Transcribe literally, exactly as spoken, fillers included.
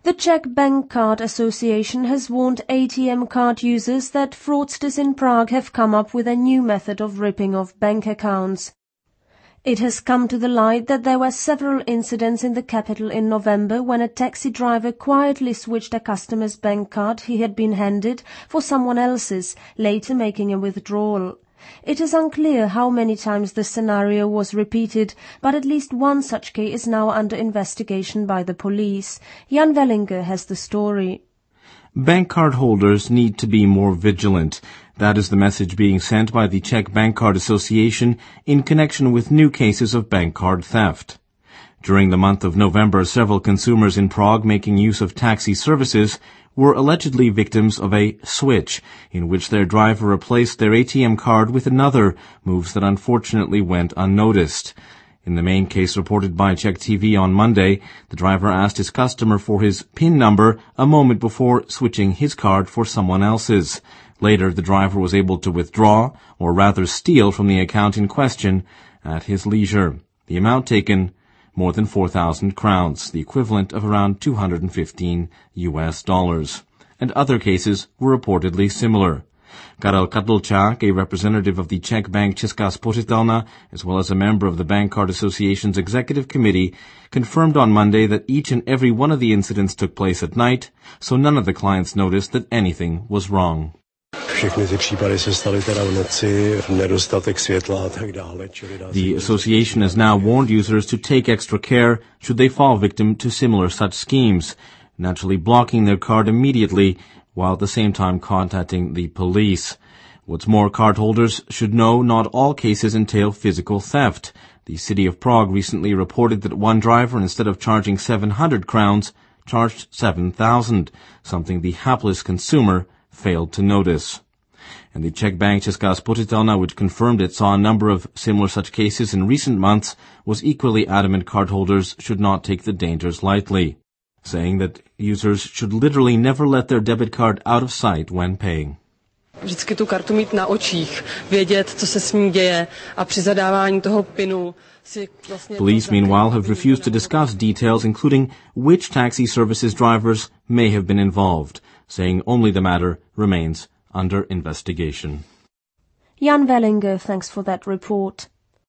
The Czech Bank Card Association has warned A T M card users that fraudsters in Prague have come up with a new method of ripping off bank accounts. It has come to the light that there were several incidents in the capital in November when a taxi driver quietly switched a customer's bank card he had been handed for someone else's, later making a withdrawal. It is unclear how many times the scenario was repeated, but at least one such case is now under investigation by the police. Jan Wellinger has the story. Bank card holders need to be more vigilant. That is the message being sent by the Czech Bank Card Association in connection with new cases of bank card theft. During the month of November, several consumers in Prague making use of taxi services were allegedly victims of a switch, in which their driver replaced their A T M card with another, moves that unfortunately went unnoticed. In the main case reported by Czech T V on Monday, the driver asked his customer for his PIN number a moment before switching his card for someone else's. Later, the driver was able to withdraw, or rather steal, from the account in question at his leisure. The amount taken, more than four thousand crowns, the equivalent of around two hundred fifteen U S dollars. And other cases were reportedly similar. Karel Kadlčák, a representative of the Czech bank Česká spořitelna, as well as a member of the Bank Card Association's executive committee, confirmed on Monday that each and every one of the incidents took place at night, so none of the clients noticed that anything was wrong. The association has now warned users to take extra care should they fall victim to similar such schemes, naturally blocking their card immediately while at the same time contacting the police. What's more, cardholders should know not all cases entail physical theft. The city of Prague recently reported that one driver, instead of charging seven hundred crowns, charged seven thousand, something the hapless consumer failed to notice. And the Czech bank Česká spořitelna, which confirmed it saw a number of similar such cases in recent months, was equally adamant cardholders should not take the dangers lightly, saying that users should literally never let their debit card out of sight when paying. Vždycky tu kartu mít na očích, vědět, co se s ní děje a při zadávání toho pinu si vlastně... Police, meanwhile, have refused to discuss details, including which taxi services drivers may have been involved, saying only the matter remains under investigation. Jan Wellinger, thanks for that report.